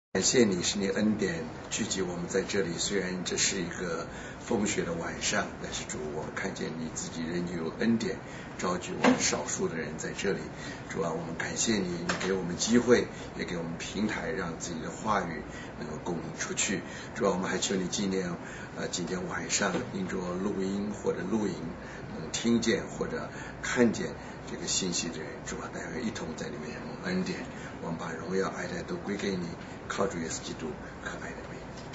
感谢你，是你恩典聚集我们在这里。虽然这是一个风雪的晚上，但是主，我们看见你自己仍有恩典，召集我们少数的人在这里。主啊，我们感谢你，你给我们机会，也给我们平台，让自己的话语能够供应出去。主啊，我们还求你纪念今天晚上因着录音或者录影能听见或者看见这个信息的人，主啊，大家一同在里面蒙恩典。我们把荣耀爱戴都归给你，靠主耶稣基督可爱的名，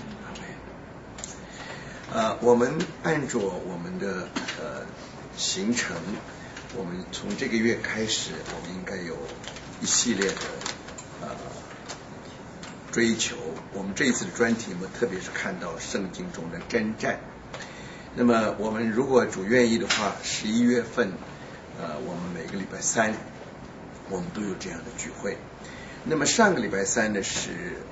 阿们。我们按着我们的行程，我们从这个月开始，我们应该有一系列的追求。我们这一次的专题，我们特别是看到圣经中的征战。那么我们如果主愿意的话，11月份我们每个礼拜三我们都有这样的聚会。那么上个礼拜三呢是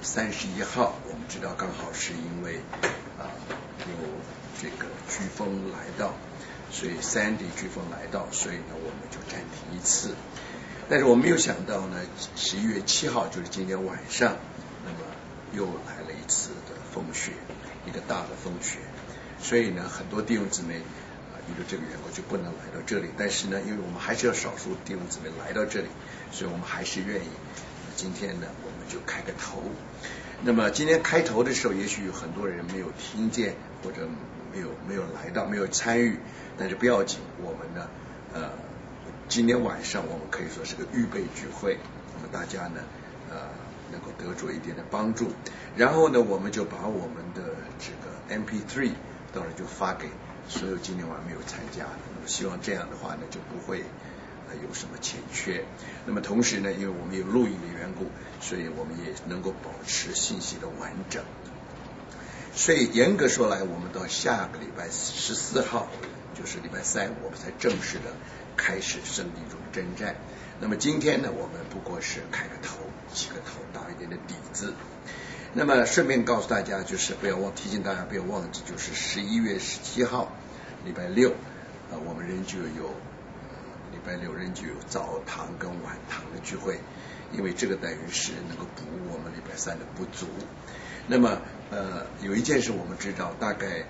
31号，我们知道刚好是因为有这个飓风来到，所以Sandy飓风来到，所以呢我们就暂停一次。但是我没有想到呢11月7号就是今天晚上，那么又来了一次的风雪，一个大的风雪，所以呢很多弟兄姊妹因为这个缘故就不能来到这里。但是呢因为我们还是要少数弟兄姊妹来到这里，所以我们还是愿意今天呢我们就开个头。那么今天开头的时候，也许有很多人没有听见，或者没有来到，没有参与，但是不要紧，我们呢今天晚上我们可以说是个预备聚会，那么大家呢能够得着一点的帮助。然后呢我们就把我们的这个 MP3 到时候就发给所有今天晚上没有参加的。那么希望这样的话呢就不会有什么欠缺。那么同时呢因为我们有录音的缘故，所以我们也能够保持信息的完整。所以严格说来，我们到下个礼拜14号就是礼拜三，我们才正式的开始圣经中的征战。那么今天呢我们不过是开个头，起个头，打一点的底子。那么顺便告诉大家，就是提醒大家不要忘记，就是11月17号礼拜六我们仍旧有礼拜六仍旧有早堂跟晚堂的聚会，因为这个等于是能够补我们礼拜三的不足。那么有一件事我们知道，大概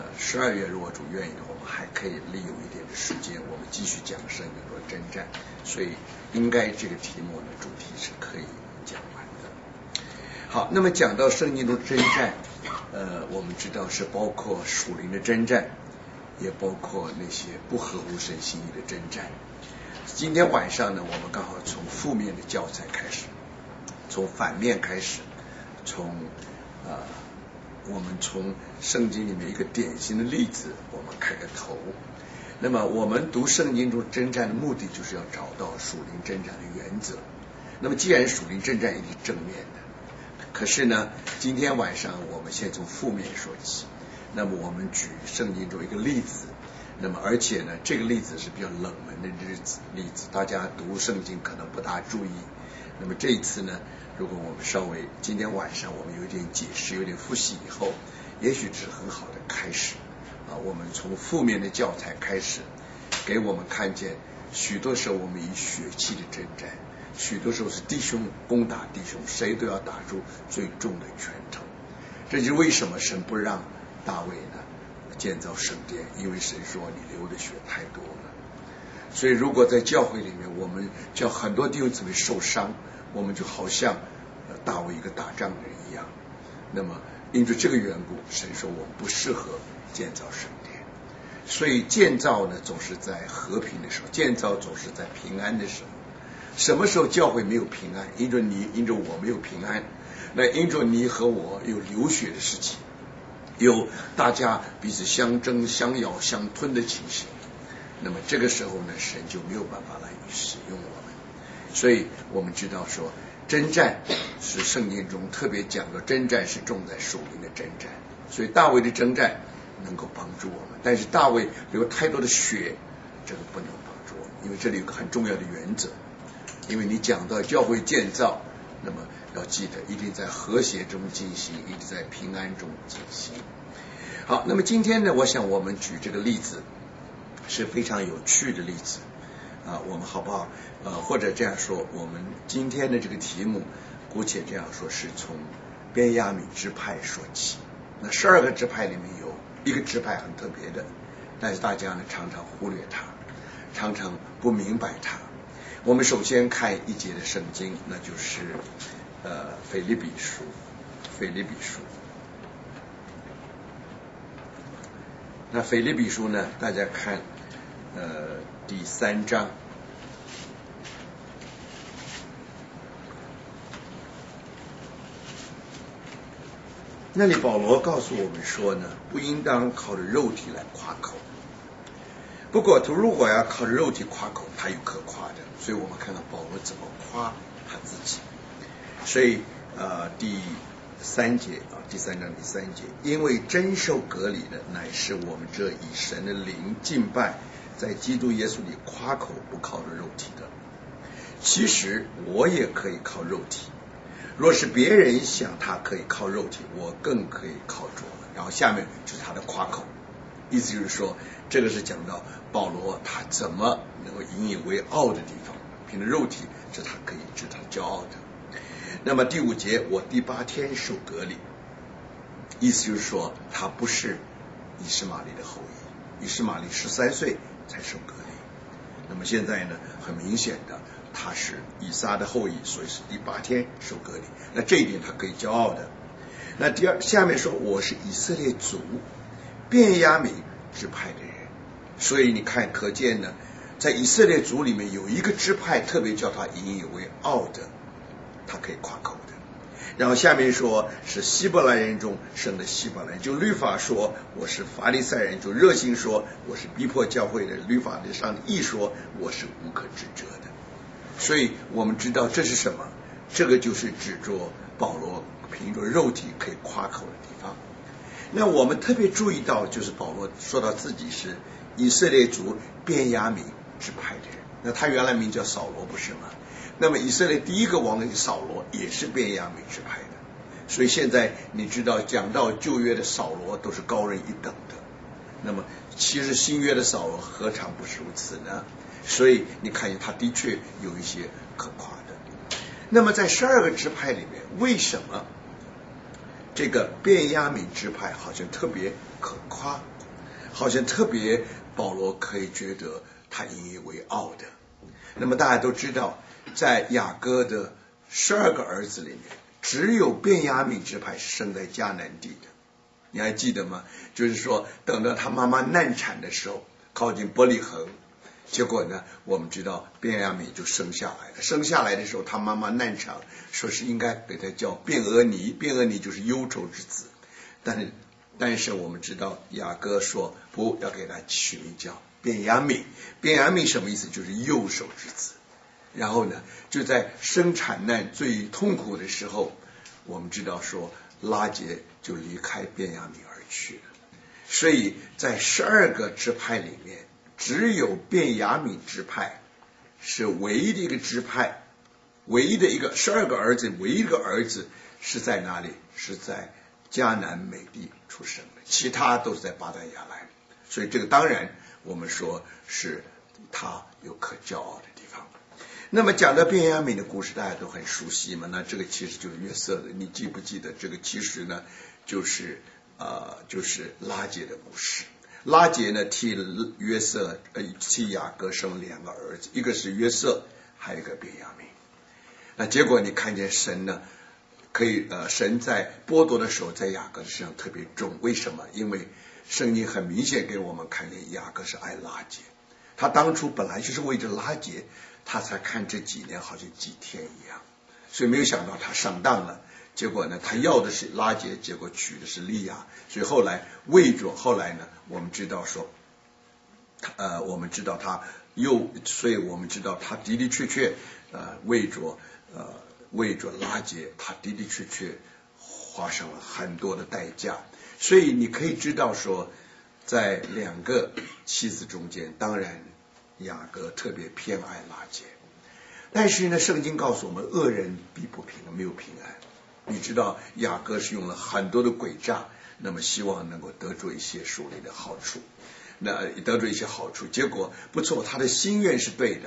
12月如果主愿意的话，我们还可以利用一点的时间，我们继续讲圣经中的征战，所以应该这个题目的主题是可以讲完的。好，那么讲到圣经中的征战，我们知道是包括属灵的征战，也包括那些不合乎神心意的征战。今天晚上呢，我们刚好从负面的教材开始，从反面开始，我们从圣经里面一个典型的例子我们开个头。那么我们读圣经中征战的目的就是要找到属灵征战的原则。那么既然属灵征战一定是正面的，可是呢今天晚上我们先从负面说起。那么我们举圣经中一个例子，那么而且呢这个例子是比较冷门的例子，大家读圣经可能不大注意。那么这一次呢，如果我们稍微今天晚上我们有点解释，有点复习以后，也许是很好的开始我们从负面的教材开始，给我们看见许多时候我们以血气的征战，许多时候是弟兄攻打弟兄，谁都要打出最重的拳头。这就是为什么神不让大卫呢建造圣殿，因为神说你流的血太多了。所以如果在教会里面我们叫很多弟兄姊妹受伤，我们就好像大卫一个打仗的人一样。那么因着这个缘故，神说我们不适合建造圣殿。所以建造呢总是在和平的时候，建造总是在平安的时候。什么时候教会没有平安？因着你因着我没有平安，那因着你和我有流血的事情，有大家彼此相争相咬相吞的情形，那么这个时候呢神就没有办法来使用我们。所以我们知道说征战是圣经中特别讲的，征战是重在属灵的征战。所以大卫的征战能够帮助我们，但是大卫流太多的血，这个不能帮助我们。因为这里有个很重要的原则，因为你讲到教会建造，那么要记得一定在和谐中进行，一定在平安中进行。好，那么今天呢我想我们举这个例子是非常有趣的例子我们好不好或者这样说，我们今天的这个题目姑且这样说，是从便雅悯支派说起。那12个支派里面有一个支派很特别的，但是大家呢常常忽略它，常常不明白它。我们首先看一节的圣经，那就是腓立比书。那腓立比书呢，大家看第3章。那里保罗告诉我们说呢，不应当靠着肉体来夸口。不过他如果要靠着肉体夸口，他有可夸的。所以我们看到保罗怎么夸他自己。所以第3节第3章第3节，因为真受割礼的乃是我们这以神的灵敬拜，在基督耶稣里夸口，不靠着肉体的。其实我也可以靠肉体，若是别人想他可以靠肉体，我更可以靠主。然后下面就是他的夸口，意思就是说，这个是讲到保罗他怎么能够引以为傲的地方，凭着肉体是他可以值他骄傲的。那么第5节，我第8天受割礼，意思就是说他不是以实玛利的后裔，以实玛利13岁才受割礼。那么现在呢，很明显的他是以撒的后裔，所以是第8天受割礼。那这一点他可以骄傲的。那下面说，我是以色列族便雅悯支派的人。所以你看，可见呢，在以色列族里面有一个支派特别叫他引以为傲的，他可以夸口的。然后下面说是希伯来人中生的希伯来人，就律法说我是法利赛人，就热心说我是逼迫教会的，律法上的义说我是无可指责的。所以我们知道这是什么，这个就是指着保罗凭着肉体可以夸口的地方。那我们特别注意到，就是保罗说到自己是以色列族便雅悯支派的人。那他原来名叫扫罗，不是吗？那么以色列第一个王的扫罗也是便雅悯支派的。所以现在你知道，讲到旧约的扫罗都是高人一等的，那么其实新约的扫罗何尝不是如此呢？所以你看见他的确有一些可夸的。那么在12个支派里面，为什么这个便雅悯支派好像特别可夸，好像特别保罗可以觉得他引以为傲的？那么大家都知道，在雅各的12个儿子里面，只有便雅悯支派是生在迦南地的。你还记得吗？就是说等到他妈妈难产的时候，靠近伯利恒，结果呢，我们知道便雅悯就生下来了。生下来的时候，他妈妈难产，说是应该给他叫便俄尼，便俄尼就是忧愁之子。但是我们知道雅各说不要给他取名叫便雅悯。便雅悯什么意思？就是右手之子。然后呢，就在生产难最痛苦的时候，我们知道说拉结就离开便雅悯而去了。所以在12个支派里面，只有便雅悯支派是唯一的一个支派，唯一的一个12个儿子，唯一一个儿子是在哪里？是在迦南美地出生的，其他都是在巴旦亚兰。所以这个当然我们说是他有可骄傲的地方。那么讲到便雅悯的故事，大家都很熟悉嘛。那这个其实就是约瑟的，你记不记得这个其实呢就是拉结的故事。拉结呢替约瑟替雅各生2个儿子，一个是约瑟，还有一个便雅悯。那结果你看见神呢，可以神在剥夺的时候在雅各的身上特别重。为什么？因为圣经很明显给我们看见雅各是爱拉结，他当初本来就是为着拉结，他才看这几年好像几天一样，所以没有想到他上当了。结果呢，他要的是拉结，结果娶的是利亚。所以后来后来呢，我们知道说我们知道他所以我们知道他的的确确为着拉结，他的的确确花上了很多的代价。所以你可以知道说，在2个妻子中间，当然雅各特别偏爱拉结。但是呢，圣经告诉我们，恶人必不平安，没有平安。你知道雅各是用了很多的诡诈，那么希望能够得着一些属灵的好处，那得着一些好处，结果不错，他的心愿是对的，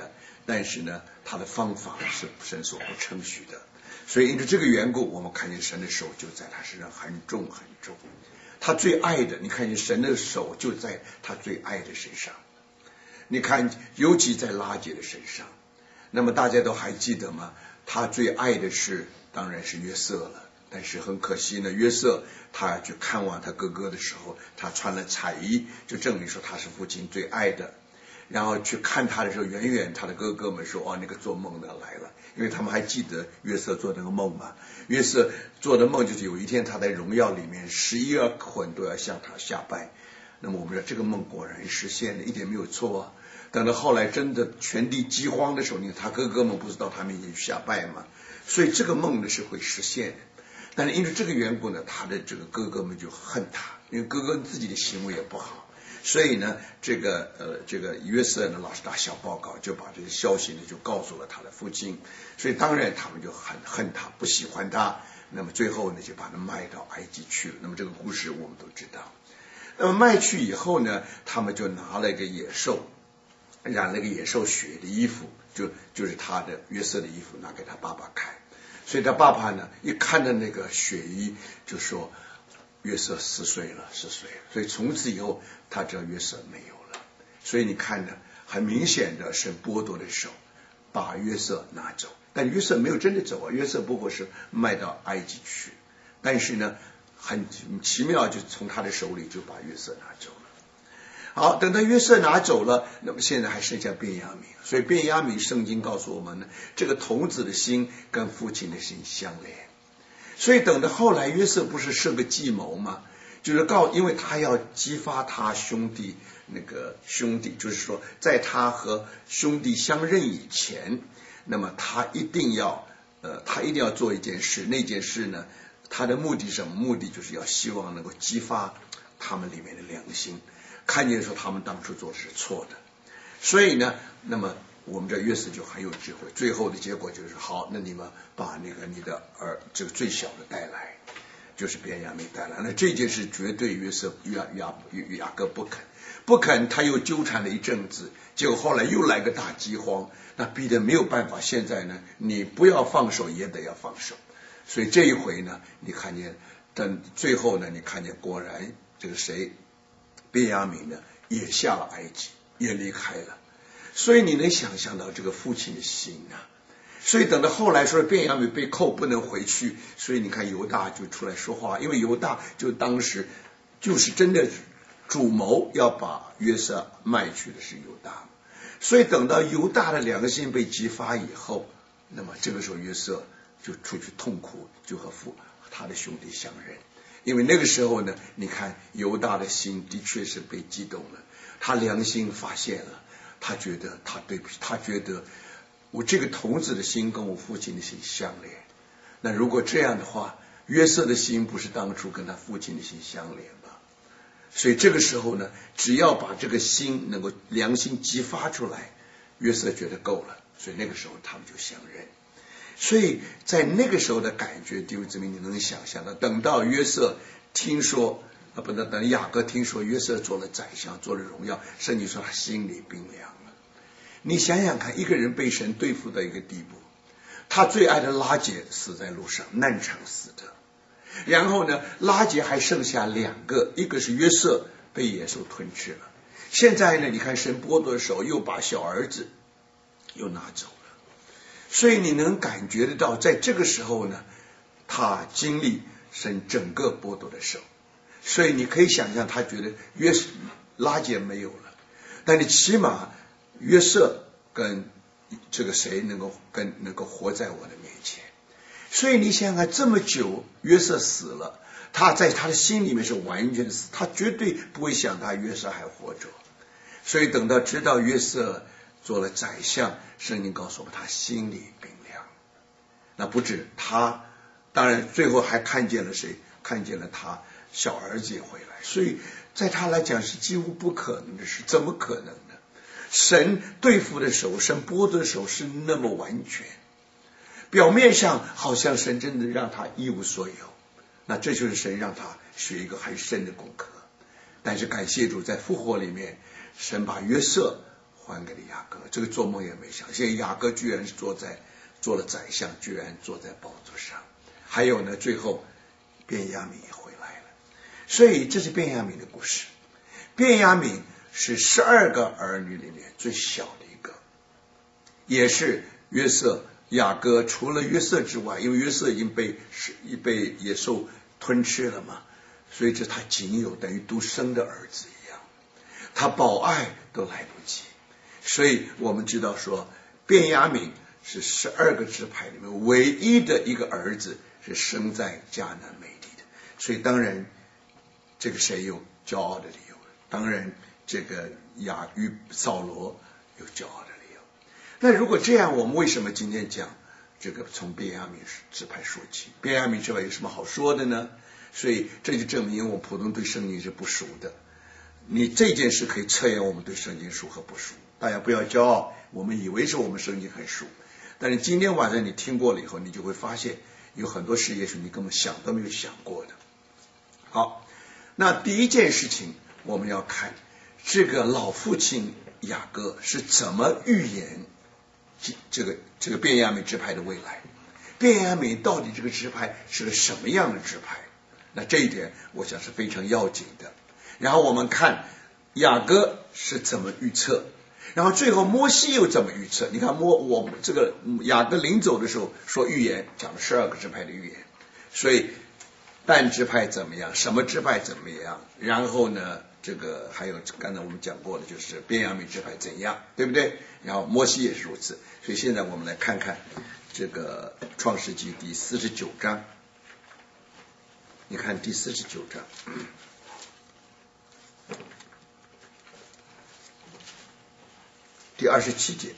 但是呢，他的方法是神所不称许的。所以因着这个缘故，我们看见神的手就在他身上很重很重。他最爱的，你看见神的手就在他最爱的身上。你看，尤其在拉结的身上。那么大家都还记得吗？他最爱的是当然是约瑟了。但是很可惜呢，约瑟他去看望他哥哥的时候，他穿了彩衣，就证明说他是父亲最爱的。然后去看他的时候，远远他的哥哥们说：“哦，那个做梦的来了。”因为他们还记得约瑟做那个梦嘛。约瑟做的梦就是有一天他在荣耀里面，11个魂都要向他下拜。那么我们说这个梦果然实现了，一点没有错啊。等到后来真的全地饥荒的时候，你看他哥哥们不是到他面前去下拜吗？所以这个梦呢是会实现的。但是因为这个缘故呢，他的这个哥哥们就恨他，因为哥哥自己的行为也不好。所以呢，这个约瑟呢老是打小报告，就把这个消息呢就告诉了他的父亲。所以当然他们就很恨他，不喜欢他。那么最后呢就把他卖到埃及去了。那么这个故事我们都知道。那么卖去以后呢，他们就拿了一个野兽，染了个野兽血的衣服，就是他的约瑟的衣服，拿给他爸爸看。所以他爸爸呢一看到那个血衣，就说约瑟死碎了。所以从此以后他知道约瑟没有了。所以你看呢，很明显的是剥夺的手把约瑟拿走，但约瑟没有真的走啊，约瑟不过是卖到埃及去。但是呢很奇妙，就从他的手里就把约瑟拿走了。好，等到约瑟拿走了，那么现在还剩下便雅悯。所以便雅悯圣经告诉我们呢，这个童子的心跟父亲的心相连。所以等到后来约瑟不是设个计谋吗？就是因为他要激发他兄弟，就是说在他和兄弟相认以前，那么他一定要做一件事。那件事呢，他的目的是什么？目的就是要希望能够激发他们里面的良心，看见说他们当初做的是错的。所以呢，那么我们这约瑟就很有智慧，最后的结果就是好，那你们把你的这个最小的带来，就是便雅悯带来。那这件事绝对约瑟雅各不肯，他又纠缠了一阵子，结果后来又来个大饥荒，那逼得没有办法。现在呢，你不要放手也得要放手。所以这一回呢，你看见，等最后呢，你看见果然这个便雅悯呢也下了埃及，也离开了。所以你能想象到这个父亲的心啊。所以等到后来说便雅悯被扣不能回去，所以你看犹大就出来说话，因为犹大就当时就是真的主谋要把约瑟卖去的是犹大。所以等到犹大的良心被激发以后，那么这个时候约瑟就出去痛苦，就和他的兄弟相认。因为那个时候呢，你看犹大的心的确是被激动了，他良心发现了，他觉得他对不起，他觉得我这个童子的心跟我父亲的心相连。那如果这样的话，约瑟的心不是当初跟他父亲的心相连吗？所以这个时候呢，只要把这个心能够良心激发出来，约瑟觉得够了，所以那个时候他们就相认。所以在那个时候的感觉，弟兄姊妹，你能想象到，等到约瑟听说等雅各听说约瑟做了宰相，做了荣耀，圣经说他心里冰凉了。你想想看，一个人被神对付到一个地步，他最爱的拉结死在路上，难产死的。然后呢，拉结还剩下两个，一个是约瑟被野兽吞吃了。现在呢，你看神剥夺的手，又把小儿子又拿走了。所以你能感觉得到，在这个时候呢，他经历神整个剥夺的手。所以你可以想象，他觉得拉结没有了，但你起码约瑟跟这个谁能够活在我的面前。所以你想想，这么久约瑟死了，他在他的心里面是完全死，他绝对不会想他约瑟还活着。所以等到知道约瑟做了宰相，圣经告诉我们他心里冰凉。那不止他，当然最后还看见了谁？看见了他小儿子也回来。所以在他来讲是几乎不可能的事。怎么可能呢？神对付的手，神剥夺的手是那么完全，表面上好像神真的让他一无所有，那这就是神让他学一个很深的功课。但是感谢主，在复活里面，神把约瑟还给了雅各。这个做梦也没想，现在雅各居然是做了宰相，居然坐在宝座上。还有呢，最后便雅悯也回来了。所以这是便雅悯的故事。便雅悯是12个儿女里面最小的一个，也是约瑟雅各除了约瑟之外，因为约瑟已经被野兽吞吃了嘛，所以这他仅有等于独生的儿子一样，他保爱都来不及。所以我们知道说便雅悯是12个支派里面唯一的一个儿子是生在迦南美地的。所以当然这个谁有骄傲的理由，当然这个扫罗有骄傲的理由。那如果这样，我们为什么今天讲这个从便雅悯支派说起？便雅悯支派有什么好说的呢？所以这就证明我们普通对圣经是不熟的。你这件事可以测验我们对圣经熟和不熟。大家不要骄傲，我们以为是我们圣经很熟，但是今天晚上你听过了以后，你就会发现有很多事也许你根本想都没有想过的。好，那第一件事情我们要看这个老父亲雅各是怎么预言这个便雅悯支派的未来。便雅悯到底这个支派是个什么样的支派？那这一点我想是非常要紧的。然后我们看雅各是怎么预测，然后最后摩西又怎么预测。你看我们这个雅各临走的时候说预言，讲了12个支派的预言，所以但支派怎么样，什么支派怎么样，然后呢这个还有刚才我们讲过的就是便雅悯支派怎样，对不对？然后摩西也是如此。所以现在我们来看看这个创世纪第49章，你看第49章第27节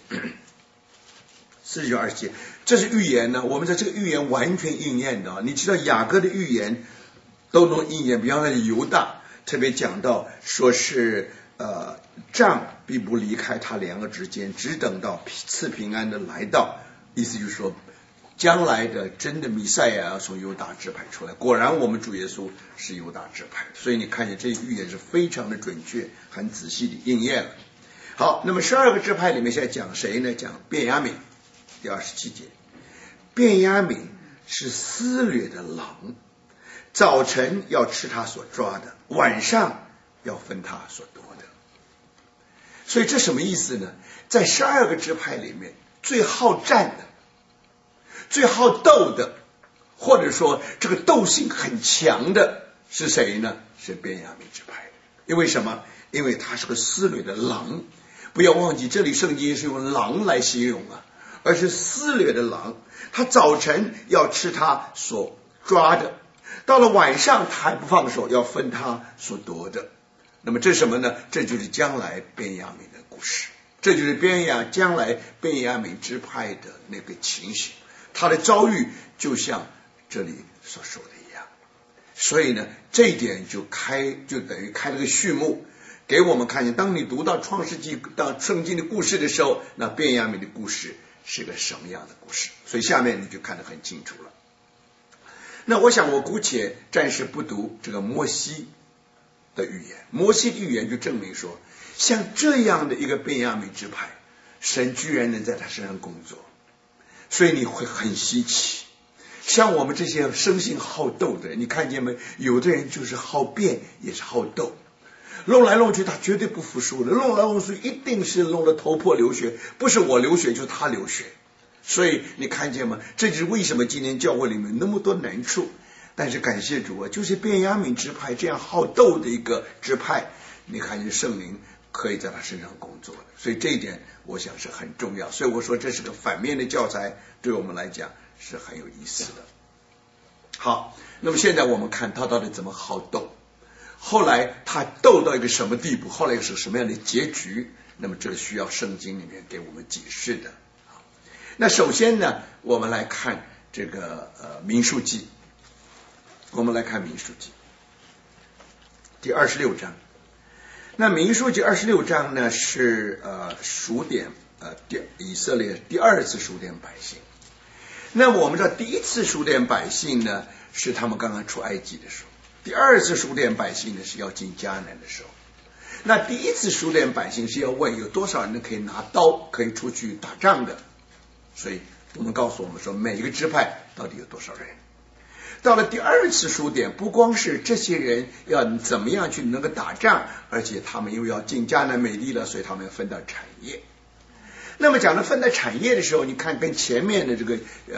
，49、27，这是预言呢。我们在这个预言完全应验的。你知道雅各的预言都能应验，比方说犹大特别讲到说是杖必不离开他两个之间，只等到赐平安的来到。意思就是说将来的真的弥赛亚要从犹大支派出来。果然我们主耶稣是犹大支派，所以你看见这预言是非常的准确，很仔细的应验了。好，那么12个支派里面现在讲谁呢？讲便雅悯。第27节，便雅悯是撕掠的狼，早晨要吃他所抓的，晚上要分他所夺的。所以这什么意思呢？在12个支派里面最好战的，最好斗的，或者说这个斗性很强的是谁呢？是便雅悯支派。因为什么？因为他是个撕掠的狼。不要忘记这里圣经是用狼来形容啊，而是撕掠的狼。他早晨要吃他所抓的，到了晚上他还不放手，要分他所夺的。那么这是什么呢？这就是将来便雅悯的故事，这就是将来便雅悯支派的那个情形。他的遭遇就像这里所说的一样。所以呢，这一点就等于开了个序幕，给我们看见当你读到创世纪到圣经的故事的时候，那便雅悯的故事是个什么样的故事。所以下面你就看得很清楚了。那我想我姑且暂时不读这个摩西的预言。摩西的预言就证明说，像这样的一个便雅悯支派，神居然能在他身上工作，所以你会很稀奇。像我们这些生性好斗的人，你看见没？有的人就是好辩，也是好斗，弄来弄去他绝对不服输的，弄来弄去一定是弄得头破流血，不是我流血就是他流血。所以你看见吗？这就是为什么今天教会里面那么多难处。但是感谢主啊，就是便雅悯支派这样好斗的一个支派，你看见圣灵可以在他身上工作的，所以这一点我想是很重要。所以我说这是个反面的教材，对我们来讲是很有意思的。好，那么现在我们看他到底怎么好斗，后来他斗到一个什么地步，后来又是什么样的结局，那么这个需要圣经里面给我们解释的。那首先呢，我们来看这个民数记，我们来看民数记第26章。那民数记26章呢是数点以色列第二次数点百姓。那我们知道第一次数点百姓呢是他们刚刚出埃及的时候，第二次数点百姓呢是要进迦南的时候。 那第一次数点百姓是要问有多少人可以拿刀可以出去打仗的，所以我们告诉我们说每一个支派到底有多少人。到了第二次数点，不光是这些人要怎么样去能够打仗，而且他们因为要进迦南美地了，所以他们要分到产业。那么讲到分到产业的时候，你看跟前面的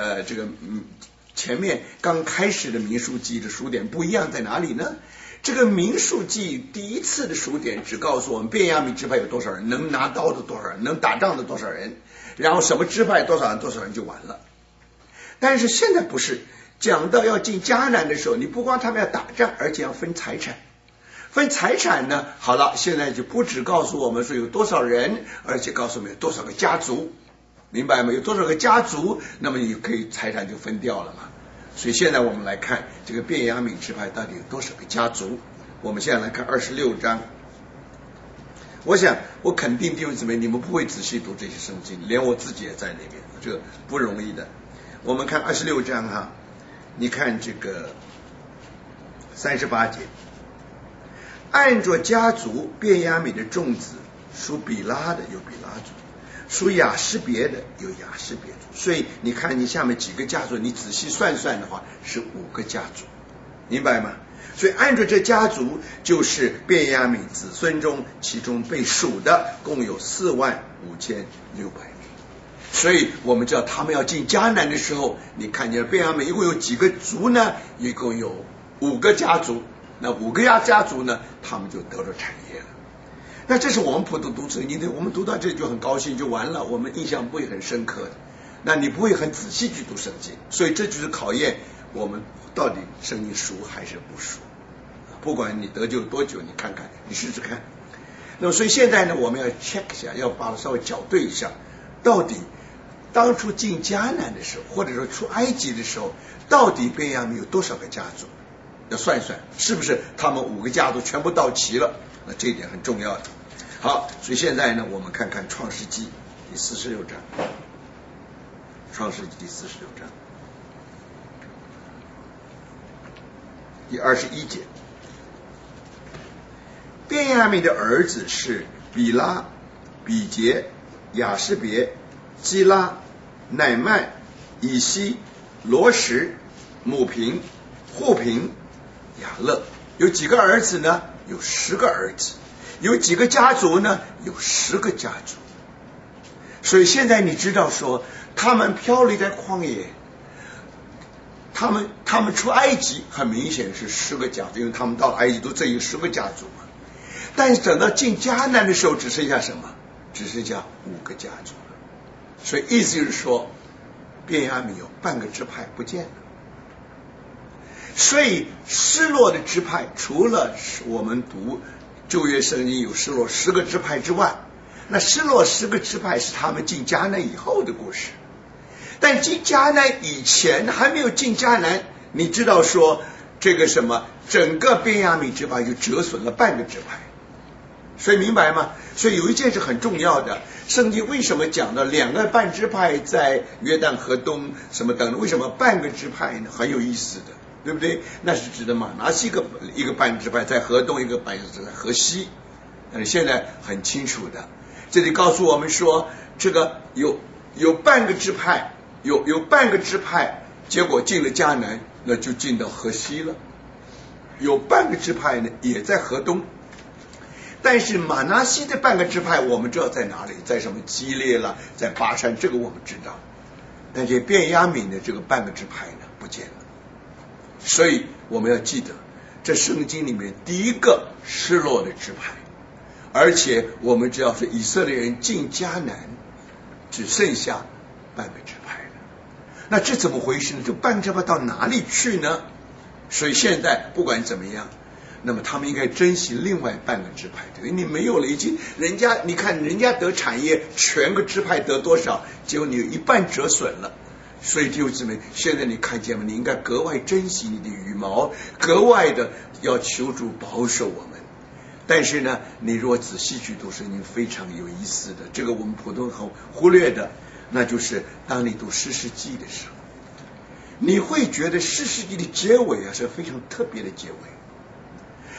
前面刚开始的民数记的数点不一样在哪里呢？这个民数记第一次的数点只告诉我们便雅悯支派有多少人，能拿刀的多少人，能打仗的多少人，然后什么支派多少人就完了。但是现在不是，讲到要进迦南的时候，你不光他们要打仗，而且要分财产。分财产呢，好了，现在就不只告诉我们说有多少人，而且告诉我们有多少个家族，明白吗？有多少个家族，那么你可以财产就分掉了嘛。所以现在我们来看这个便雅悯支派到底有多少个家族。我们现在来看26章。我想我肯定弟兄姊妹你们不会仔细读这些圣经，连我自己也在那边，这个不容易的。我们看26章哈，你看这个38节，按着家族，便雅悯的众子，属比拉的有比拉族，属亚施别的有亚施别族。所以你看你下面几个家族，你仔细算算的话是5个家族，明白吗？所以按照这家族，就是便雅悯子孙中其中被数的共有45600名。所以我们知道他们要进迦南的时候，你看见便雅悯一共有几个族呢？一共有5个家族。那5个家族呢，他们就得了产业了。那这是我们普通读圣经的，我们读到这就很高兴就完了，我们印象不会很深刻的。那你不会很仔细去读圣经，所以这就是考验我们到底圣经熟还是不熟。不管你得救多久，你看看，你试试看。那么所以现在呢，我们要 check 一下，要把它稍微校对一下，到底当初进迦南的时候，或者说出埃及的时候，到底便雅悯有多少个家族？要算一算，是不是他们5个家族全部到齐了？那这一点很重要的。好，所以现在呢，我们看看创世纪第46章。创世纪第46章第21节，便雅悯的儿子是比拉、比杰、亚施别、基拉、乃曼、以西、罗什、母平、户平、雅勒。有几个儿子呢？有10个儿子。有几个家族呢？有10个家族。所以现在你知道说，他们漂流在旷野，他们出埃及很明显是10个家族，因为他们到了埃及都这有10个家族嘛。但是等到进迦南的时候，只剩下什么？只剩下5个家族了。所以意思就是说，便雅悯有半个支派不见了。所以失落的支派，除了我们读旧约圣经有失落10个支派之外，那失落10个支派是他们进迦南以后的故事。但进迦南以前还没有进迦南，你知道说这个什么，整个便雅悯支派就折损了半个支派。所以明白吗？所以有一件事很重要的，圣经为什么讲到2个半支派在约旦河东什么等等，为什么半个支派呢？很有意思的，对不对？那是指的马拿西一个半支派在河东，一个半支派在河西。但是现在很清楚的，这里告诉我们说，这个有半个支派，有半个支派，结果进了迦南，那就进到河西了。有半个支派呢，也在河东。但是马拿西的半个支派我们知道在哪里，在什么基列了，在巴山，这个我们知道。但是便雅悯的这个半个支派呢不见了。所以我们要记得，这圣经里面第一个失落的支派，而且我们知道是以色列人进迦南只剩下半个支派了。那这怎么回事呢？这半个支派到哪里去呢？所以现在不管怎么样，那么他们应该珍惜另外半个支派，对不对？你没有了，已经人家你看人家得产业，全个支派得多少，结果你有一半折损了。所以弟兄姊妹，现在你看见吗？你应该格外珍惜你的羽毛，格外的要求主保守我们。但是呢，你如果仔细去读圣经，非常有意思的，这个我们普通很忽略的，那就是当你读士师记的时候，你会觉得士师记的结尾是非常特别的结尾。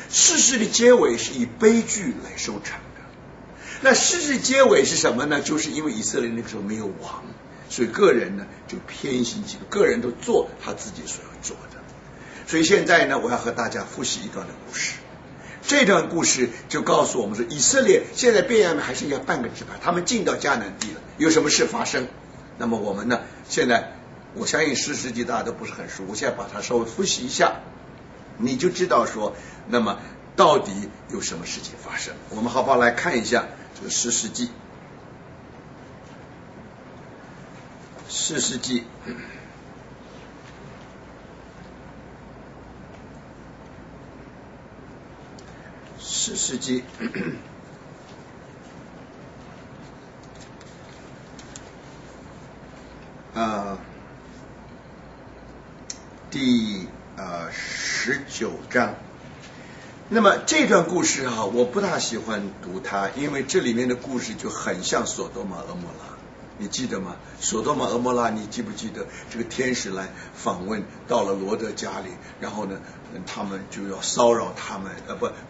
士师的结尾是以悲剧来收场的。那士师结尾是什么呢？就是因为以色列那个时候没有王，所以个人呢就偏心嫉妒，个人都做他自己所要做的。所以现在呢，我要和大家复习一段的故事。这段故事就告诉我们说，以色列现在便雅悯还剩下半个支派，他们进到迦南地了，有什么事发生？那么我们呢，现在我相信士师记大家都不是很熟，我现在把它稍微复习一下，你就知道说，那么到底有什么事情发生。我们好不好来看一下这个士师记？士师记士师记第19章。那么这段故事我不大喜欢读它，因为这里面的故事就很像索多玛俄摩拉，你记得吗？索多玛俄摩拉，你记不记得这个天使来访问，到了罗德家里，然后呢，他们就要骚扰他们，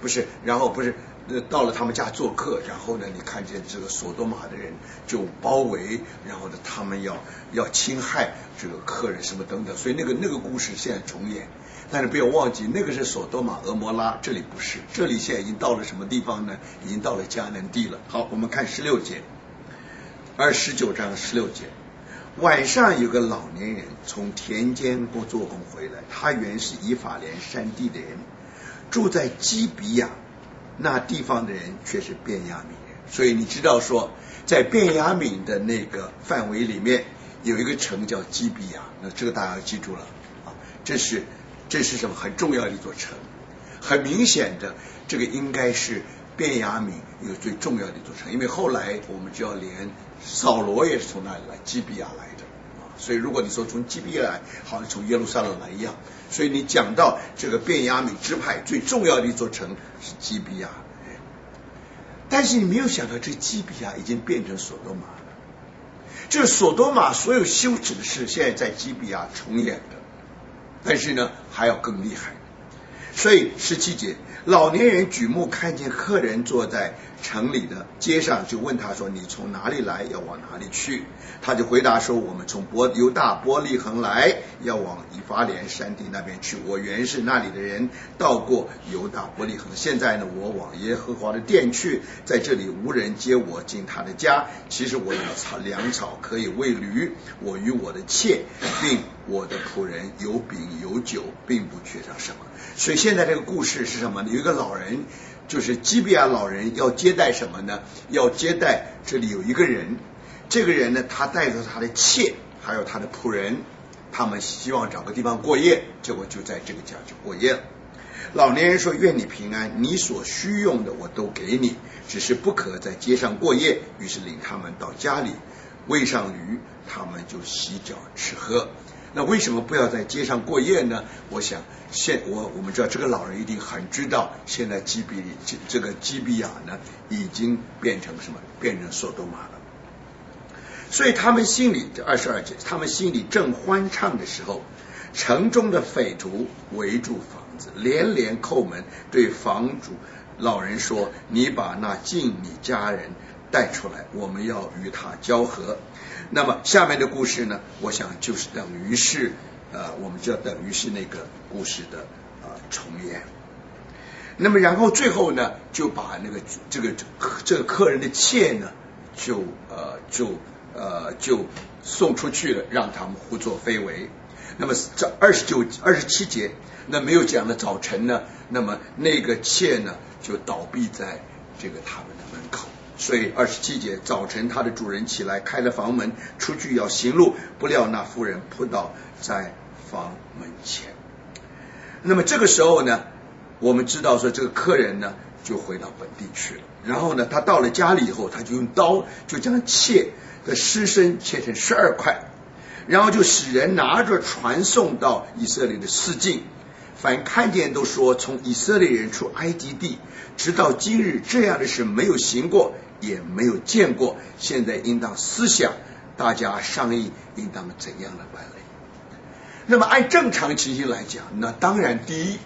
到了他们家做客，然后呢，你看见这个索多玛的人就包围，然后呢，他们要侵害这个客人什么等等，所以那个故事现在重演。但是不要忘记，那个是索多玛俄摩拉，这里不是，这里现在已经到了什么地方呢？已经到了迦南地了。好，我们看16节，19章16节。晚上有个老年人从田间做工回来，他原是以法莲山地的人，住在基比亚，那地方的人却是便雅悯人。所以你知道说，在便雅悯的那个范围里面有一个城叫基比亚，那这个大家要记住了啊，这是什么很重要的一座城？很明显的，这个应该是便雅悯一个最重要的一座城，因为后来我们就要连扫罗也是从那里来，基比亚来的啊。所以如果你说从基比亚来，好像从耶路撒冷来一样。所以你讲到这个便雅悯支派最重要的一座城是基比亚，但是你没有想到，这基比亚已经变成索多玛了。这索多玛所有羞耻的事，现在在基比亚重演的。但是呢，还要更厉害。所以17节，老年人举目看见客人坐在城里的街上，就问他说：“你从哪里来？要往哪里去？”他就回答说：“我们从犹大伯利恒来，要往以法莲山地那边去。我原是那里的人，到过犹大伯利恒。现在呢，我往耶和华的殿去，在这里无人接我进他的家。其实我有粮草可以喂驴，我与我的妾并我的仆人有饼有酒，并不缺少什么。”所以现在这个故事是什么呢？有一个老人，就是基比亚老人，要接待什么呢？要接待这里有一个人，这个人呢，他带着他的妾还有他的仆人，他们希望找个地方过夜，结果就在这个家就过夜了。老年人说：“愿你平安，你所需用的我都给你，只是不可在街上过夜。”于是领他们到家里，喂上驴，他们就洗脚吃喝。那为什么不要在街上过夜呢？我想我们知道这个老人一定很知道，现在这个基比亚呢已经变成什么？变成索多玛了。所以他们心里22节，他们心里正欢畅的时候，城中的匪徒围住房子，连连叩门，对房主老人说：“你把那进你家人带出来，我们要与他交合。”那么下面的故事呢，我想就是等于是我们就等于是那个故事的重演。那么然后最后呢，就把那个这个客人的妾呢，就送出去了，让他们胡作非为。那么这27节，那没有讲的早晨呢，那么那个妾呢就倒闭在这个他们的门口。所以27节，早晨他的主人起来开了房门，出去要行路，不料那妇人扑倒在房门前。那么这个时候呢，我们知道说这个客人呢就回到本地去了。然后呢，他到了家里以后，他就用刀就将妾的尸身切成12块，然后就使人拿着传送到以色列的四境。凡看见都说，从以色列人出埃及地，直到今日这样的事没有行过，也没有见过。现在应当思想，大家商议应当怎样的办理。那么按正常情形来讲，那当然第一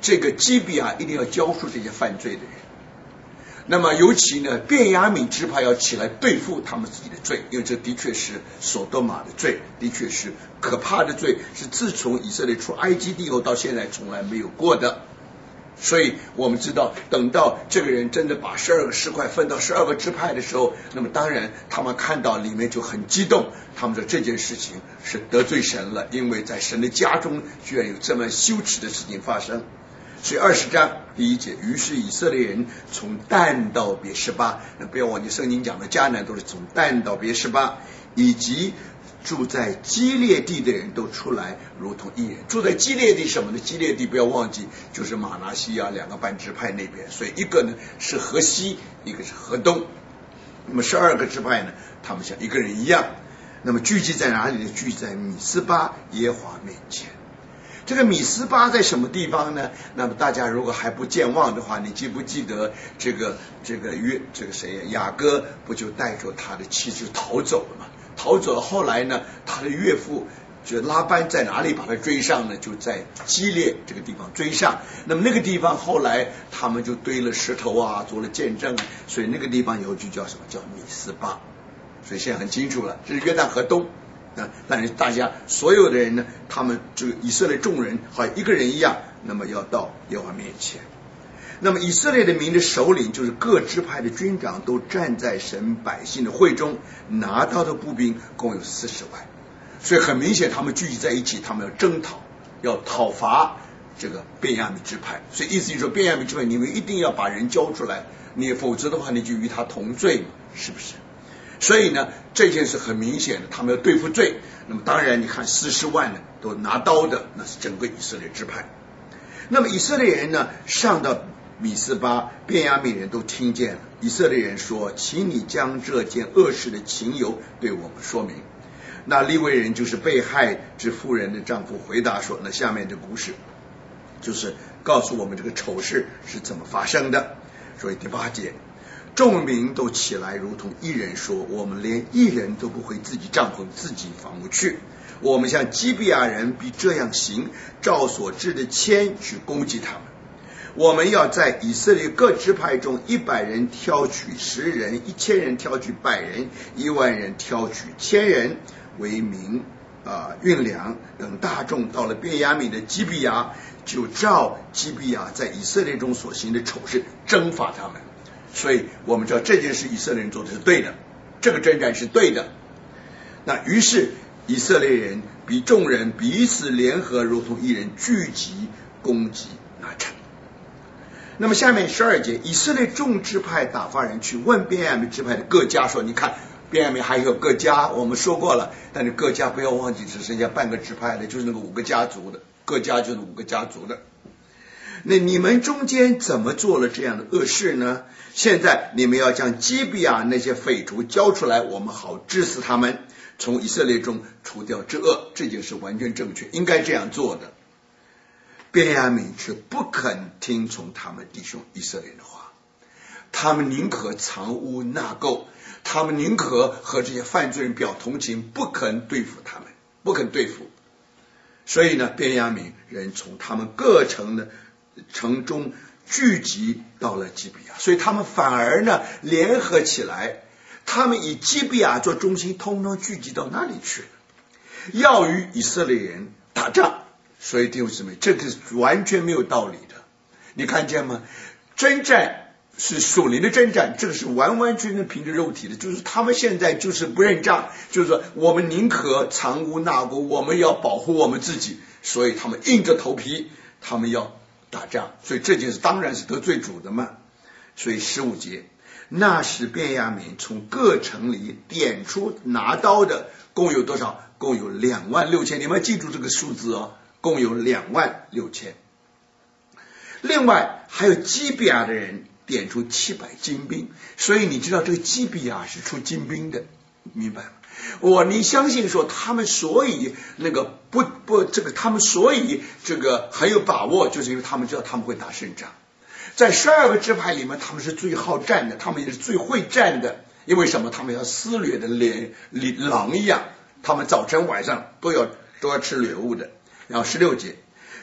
这个基比亚一定要交出这些犯罪的人。那么尤其呢，便雅悯支派要起来对付他们自己的罪，因为这的确是所多玛的罪，的确是可怕的罪，是自从以色列出埃及地后到现在从来没有过的。所以我们知道，等到这个人真的把12个石块分到12个支派的时候，那么当然他们看到里面就很激动，他们说这件事情是得罪神了，因为在神的家中居然有这么羞耻的事情发生。所以20章第1节，于是以色列人从但到别是巴，那不要忘记圣经讲的迦南都是从但到别是巴，以及住在基列地的人都出来如同一人。住在基列地什么呢？基列地不要忘记就是马拿西亚2个半支派那边，所以一个呢是河西，一个是河东。那么12个支派呢，他们像一个人一样。那么聚集在哪里呢？聚集在米斯巴耶和华面前。这个米斯巴在什么地方呢？那么大家如果还不健忘的话，你记不记得这个谁雅各不就带着他的妻子逃走了吗？逃走了，后来呢，他的岳父就拉班在哪里把他追上呢？就在基列这个地方追上。那么那个地方后来他们就堆了石头啊，做了见证，所以那个地方以后就叫什么？叫米斯巴。所以现在很清楚了，这是约旦河东。但是大家所有的人呢，他们这个以色列众人好像一个人一样，那么要到耶和华面前。那么以色列的民的首领，就是各支派的军长，都站在神百姓的会中，拿刀的步兵共有40万。所以很明显他们聚集在一起，他们要征讨，要讨伐这个便雅悯支派。所以意思就是说，便雅悯支派你们一定要把人交出来，你否则的话你就与他同罪嘛，是不是？所以呢，这件事很明显的，他们要对付罪。那么当然你看40万呢都拿刀的，那是整个以色列支派。那么以色列人呢上到米斯巴，便雅悯人都听见了。以色列人说，请你将这件恶事的情由对我们说明。那利未人就是被害之妇人的丈夫回答说，那下面的故事就是告诉我们这个丑事是怎么发生的。所以第8节，众民都起来如同一人说，我们连一人都不回自己帐篷自己房屋去，我们像基比亚人必这样行，照所制的愆去攻击他们。我们要在以色列各支派中100人挑取10人，1000人挑取100人，10000人挑取1000人为民运粮。等大众到了便雅悯的基比亚，就照基比亚在以色列中所行的丑事征伐他们。所以我们知道这件事以色列人做的是对的，这个征战是对的。那于是以色列人比众人彼此联合，如同一人，聚集攻击那城。那么下面12节，以色列众支派打发人去问便雅悯支派的各家说，你看便雅悯还有各家，我们说过了，但是各家不要忘记只剩下半个支派的，就是那个5个家族的，各家就是5个家族的。那你们中间怎么做了这样的恶事呢？现在你们要将基比亚那些匪徒交出来，我们好治死他们，从以色列中除掉之恶。这件事完全正确，应该这样做的。便雅悯却不肯听从他们弟兄以色列的话，他们宁可藏污纳垢，他们宁可和这些犯罪人表同情，不肯对付他们，不肯对付。所以呢，便雅悯人从他们各城的城中聚集到了基比亚，所以他们反而呢联合起来，他们以基比亚做中心，通通聚集到那里去了，要与以色列人打仗。所以弟兄姊妹，这个是完全没有道理的。你看见吗？征战是属灵的征战，这个是完完全全凭着肉体的，就是他们现在就是不认账，就是说我们宁可藏污纳垢，我们要保护我们自己，所以他们硬着头皮，他们要打仗。所以这件事当然是得罪主的嘛。所以15节，那时便雅悯从各城里点出拿刀的共有多少？共有26000。你们要记住这个数字哦，共有26000。另外还有基比亚的人点出700精兵，所以你知道这个基比亚是出精兵的，明白吗？你相信说他们所以他们所以这个很有把握，就是因为他们知道他们会打胜仗。在12个支派里面，他们是最好战的，他们也是最会战的。因为什么？他们要撕掠的狼一样，他们早晨晚上都要吃掠物的。然后16节，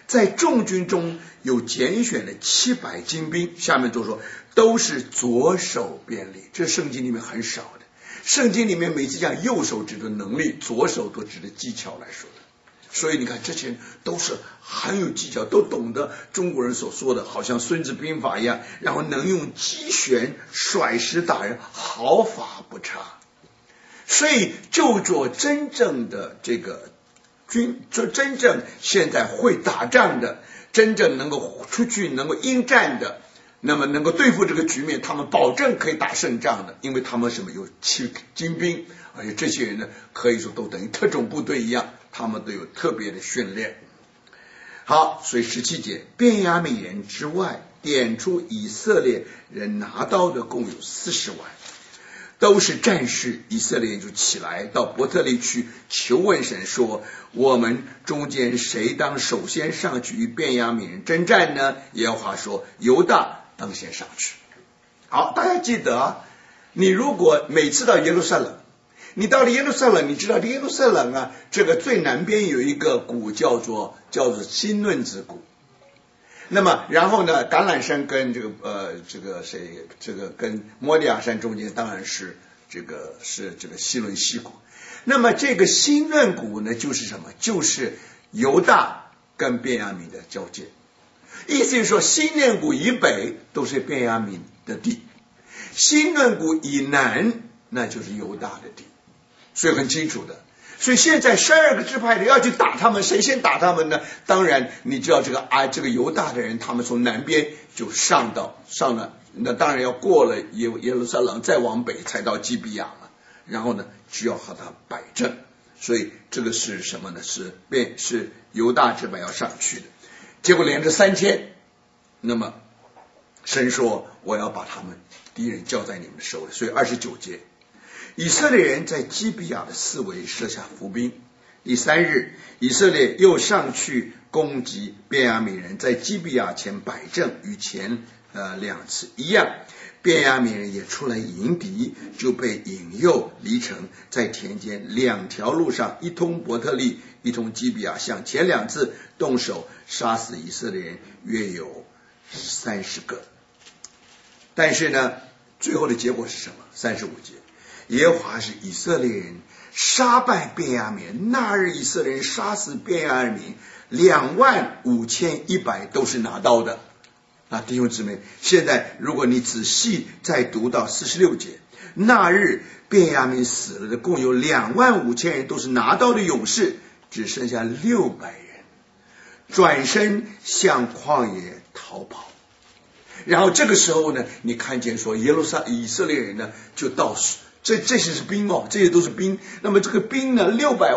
在众军中有拣选的700精兵，下面就说都是左手便利，这圣经里面很少的，圣经里面每次讲右手指的能力，左手都指的技巧来说的。所以你看这些人都是很有技巧，都懂得中国人所说的好像孙子兵法一样，然后能用击旋甩石打人，毫发不差。所以就做真正的这个就真正现在会打仗的，真正能够出去能够应战的，那么能够对付这个局面，他们保证可以打胜仗的，因为他们什么有精兵，而且这些人呢可以说都等于特种部队一样，他们都有特别的训练。好，所以17节，便雅悯人之外，点出以色列人拿刀的共有40万，都是战士。以色列人就起来到伯特利去求问神说，我们中间谁当首先上去与便雅悯人征战呢？耶和华说，犹大当先上去。好，大家记得啊，你如果每次到耶路撒冷，你到了耶路撒冷，你知道耶路撒冷啊，这个最南边有一个谷叫做新嫩子谷。那么然后呢，橄榄山跟这个跟摩利亚山中间当然是这个西伦西谷。那么这个新嫩谷呢，就是什么？就是犹大跟便雅悯的交界。意思是说，新嫩谷以北都是便雅悯的地，新嫩谷以南那就是犹大的地，所以很清楚的。所以现在12个支派的要去打他们，谁先打他们呢？当然你知道这个犹大的人，他们从南边就上了，那当然要过了耶路撒冷，再往北才到基比亚了，然后呢就要和他摆阵。所以这个是什么呢？是犹大支派要上去的。结果连着3天，那么神说我要把他们敌人交在你们手里。所以29节，以色列人在基比亚的四围设下伏兵。第3日，以色列又上去攻击便雅悯人，在基比亚前摆阵，与前2次一样。便雅悯人也出来迎敌，就被引诱离城，在田间2条路上，一通伯特利，一通基比亚，像前2次动手杀死以色列人约有30个。但是呢，最后的结果是什么？35节，耶和华是以色列人杀败便雅悯人，那日以色列人杀死便雅悯25100，都是拿刀的。弟兄姊妹，现在如果你仔细再读到46节，那日便雅悯死了的共有25000人，都是拿刀的勇士，只剩下600人，转身向旷野逃跑。然后这个时候呢，你看见说以色列人呢就到这些是兵哦，这些都是兵。那么这个兵呢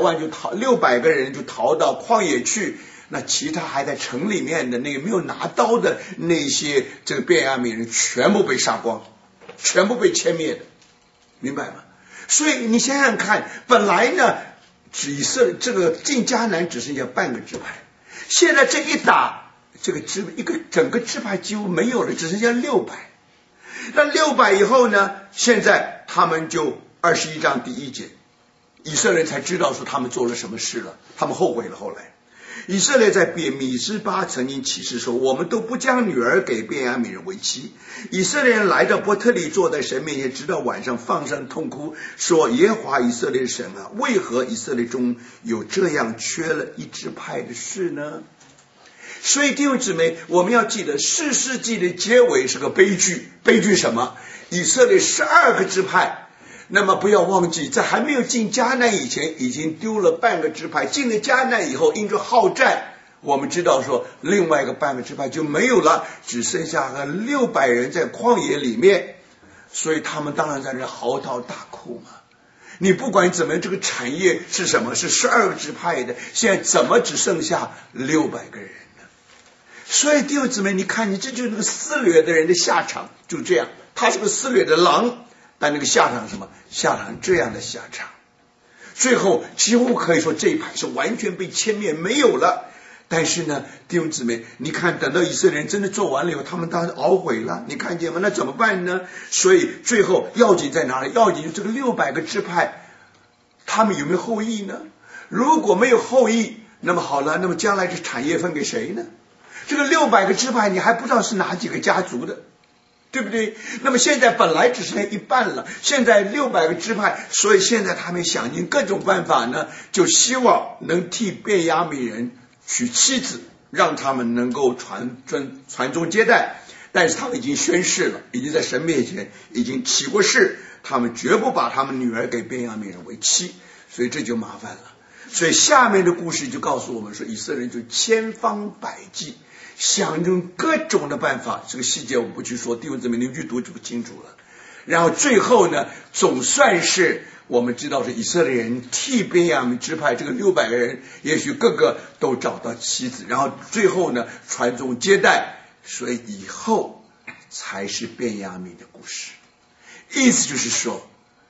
，600个人就逃到旷野去。那其他还在城里面的那个没有拿刀的那些这个便雅悯人全部被杀光，全部被歼灭的，明白吗？所以你想想看，本来呢以色列这个进迦南只剩下半个支派，现在这一打，这个整个支派几乎没有了，只剩下600。那600以后呢，现在他们就21章第1节，以色列人才知道说他们做了什么事了，他们后悔了。后来以色列在米斯巴曾经起誓说，我们都不将女儿给便雅悯人为妻。以色列人来到伯特利，坐在神面前，直到晚上放声痛哭，说，耶和华以色列神啊，为何以色列中有这样缺了一支派的事呢？所以弟兄姊妹，我们要记得4世纪的结尾是个悲剧。悲剧什么？以色列12个支派，那么不要忘记，在还没有进迦南以前，已经丢了半个支派。进了迦南以后，因着好战，我们知道说另外一个半个支派就没有了，只剩下600人在旷野里面。所以他们当然在这嚎啕大哭嘛。你不管怎么这个产业是什么，是12个支派的，现在怎么只剩下600个人呢？所以弟兄姊妹，你看，你这就是那个撕掠的人的下场，就这样，他是个撕掠的狼，但那个下场是什么？下场这样的下场，最后几乎可以说这一派是完全被歼灭没有了。但是呢，弟兄姊妹，你看等到以色列人真的做完了以后，他们当然懊悔了，你看见吗？那怎么办呢？所以最后要紧在哪里？要紧就这个600个支派，他们有没有后裔呢？如果没有后裔， 那么好了，那么将来这产业分给谁呢？这个600个支派你还不知道是哪几个家族的，对不对？那么现在本来只剩下一半了，现在600个支派，所以现在他们想尽各种办法呢，就希望能替便雅悯人娶妻子，让他们能够传宗接代。但是他们已经宣誓了，已经在神面前已经起过誓，他们绝不把他们女儿给便雅悯人为妻，所以这就麻烦了。所以下面的故事就告诉我们说，以色列人就千方百计想用各种的办法，这个细节我不去说，弟兄姊妹您去读就不清楚了。然后最后呢，总算是我们知道是以色列人替便雅悯支派这个600个人，也许个个都找到妻子，然后最后呢传宗接代，所以以后才是便雅悯的故事。意思就是说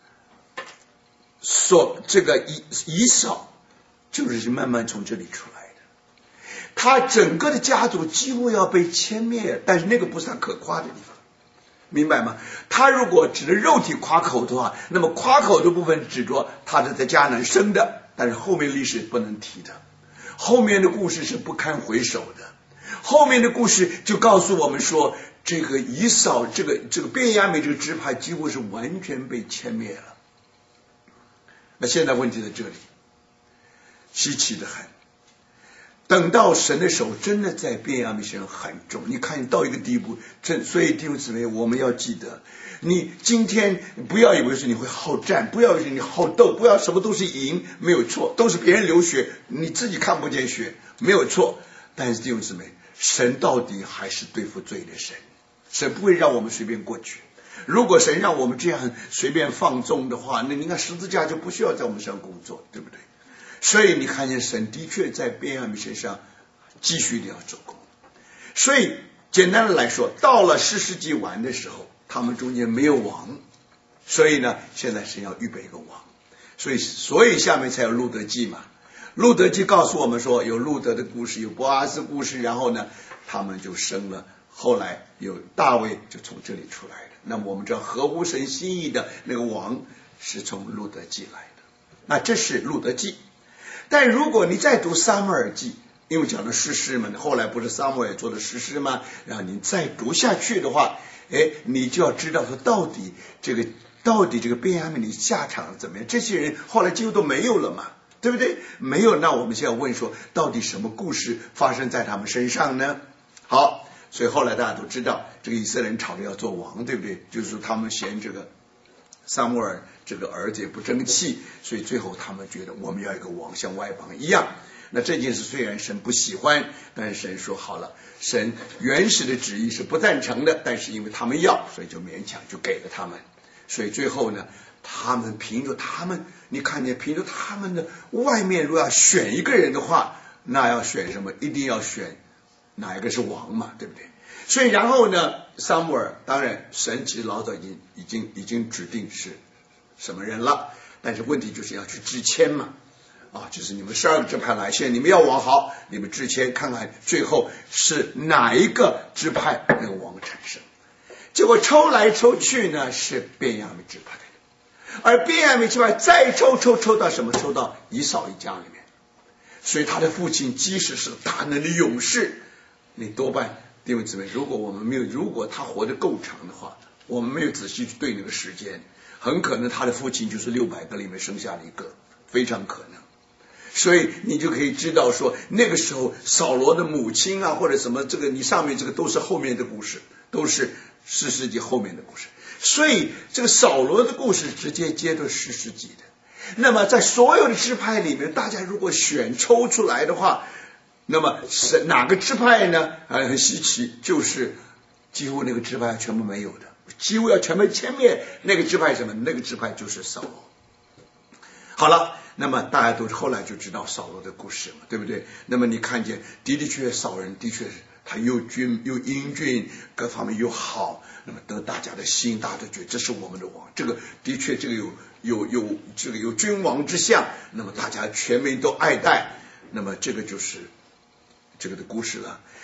这个以扫就是慢慢从这里出来的，他整个的家族几乎要被歼灭，但是那个不是他可夸的地方，明白吗？他如果只能肉体夸口的话，那么夸口的部分指着他是在迦南生的，但是后面历史不能提的，后面的故事是不堪回首的。后面的故事就告诉我们说，这个以扫这个便雅悯这个支派几乎是完全被歼灭了。那现在问题在这里，稀奇的很。等到神的手真的在便雅悯身上很重，你看到一个地步，所以弟兄姊妹，我们要记得，你今天不要以为是你会好战，不要以为你好斗，不要什么都是赢，没有错，都是别人流血，你自己看不见血，没有错。但是弟兄姊妹，神到底还是对付罪的神，神不会让我们随便过去。如果神让我们这样随便放纵的话，那你看十字架就不需要在我们身上工作，对不对？所以你看见神的确在便雅悯身上继续的要做工。所以简单的来说，到了士师记完的时候，他们中间没有王，所以呢现在神要预备一个王，所以下面才有路德记嘛。路德记告诉我们说，有路德的故事，有波阿斯故事，然后呢他们就生了，后来有大卫就从这里出来的。那么我们知道合乎神心意的那个王是从路德记来的，那这是路德记。但如果你再读撒母耳记，因为讲的士师嘛，后来不是撒母耳做的士师吗？然后你再读下去的话，你就要知道说到底这个便雅悯的下场怎么样？这些人后来几乎都没有了嘛，对不对？没有，那我们现在问说，到底什么故事发生在他们身上呢？好，所以后来大家都知道，这个以色列人吵着要做王，对不对？就是说他们嫌这个撒母耳这个儿子也不争气，所以最后他们觉得我们要一个王，像外邦一样。那这件事虽然神不喜欢，但是神说好了，神原始的旨意是不赞成的，但是因为他们要，所以就勉强就给了他们。所以最后呢，他们凭着他们，你看见凭着他们的外面，如果要选一个人的话，那要选什么？一定要选哪一个是王嘛，对不对？所以然后呢，撒母耳当然神其实老早已经指定是什么人了，但是问题就是要去支签嘛，就是你们12个支派来，现在你们要王，好，你们支签看看最后是哪一个支派那个王产生。结果抽来抽去呢，是便雅悯支派的，而便雅悯支派再抽到什么？抽到以扫一家里面。所以他的父亲即使是大能的勇士，你多半弟兄姊妹，如果他活得够长的话，我们没有仔细去对那个时间，很可能他的父亲就是600个里面生下了一个，非常可能。所以你就可以知道说，那个时候扫罗的母亲或者什么，这个你上面这个都是后面的故事，都是士师记后面的故事。所以这个扫罗的故事直接接着士师记的。那么在所有的支派里面，大家如果抽出来的话，那么是哪个支派呢？很稀奇，就是几乎那个支派全部没有的，几乎要全部歼灭。那个支派什么？那个支派就是扫罗。好了，那么大家都后来就知道扫罗的故事嘛，对不对？那么你看见的确扫人的确是他又英俊，各方面又好，那么得大家的心，大家都觉得这是我们的王，这个的确这个有君王之相，那么大家全民都爱戴，那么这个就是这个的故事了。